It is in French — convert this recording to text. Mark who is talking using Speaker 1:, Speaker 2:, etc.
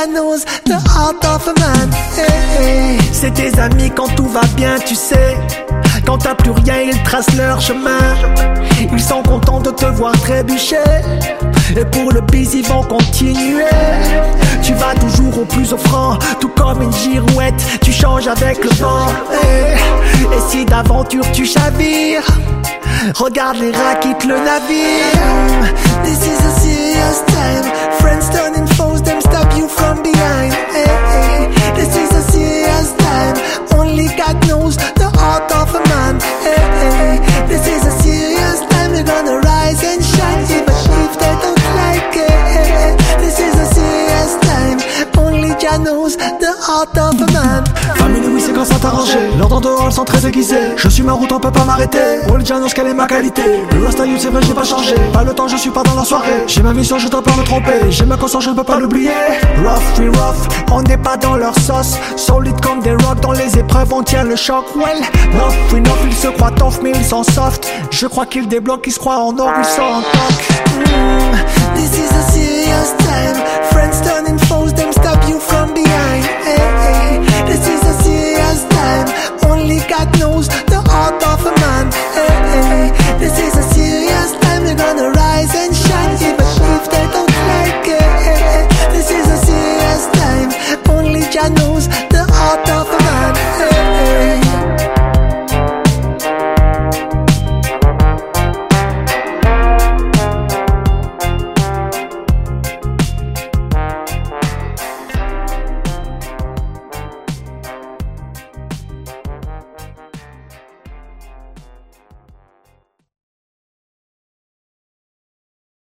Speaker 1: Jah knows the heart of a man. Hey, hey. C'est tes amis quand tout va bien, tu sais. Quand t'as plus rien, ils tracent leur chemin. Ils sont contents de te voir trébucher. Et pour le bise, ils vont continuer. Tu vas toujours au plus offrant, tout comme une girouette. Tu changes avec le vent. Et si d'aventure tu chavires, regarde les rats quittent le navire. This is a serious time. Friends turning foes, them stab you from behind. Hey, hey. This is a serious time. Only God knows the heart of a man. Hey, hey. This is a serious time. We're gonna rise and shine, even if they don't like it. Hey, hey. This is a serious time. Only God knows the heart of a man.
Speaker 2: Famille, oui, c'est quand ça t'arranger. L'ordre dehors, elles sont très aiguisées. Je suis ma route, on peut pas m'arrêter. All Jah knows quelle est ma qualité. Le rasta you, c'est vrai, j'ai pas changé. Pas le temps, je suis pas dans la soirée. J'ai ma mission, je dois pas me tromper. J'ai ma conscience, je ne peux pas l'oublier. Rough, we rough, on n'est pas dans leur sauce. Solide comme des rocks, dans les épreuves, on tient le choc. Well, rough, we rough, ils se croient tough, mais ils sont soft. Je crois qu'ils débloquent, ils se croient en or, ils sont en toc.
Speaker 1: This is a serious time. Friends turning foes,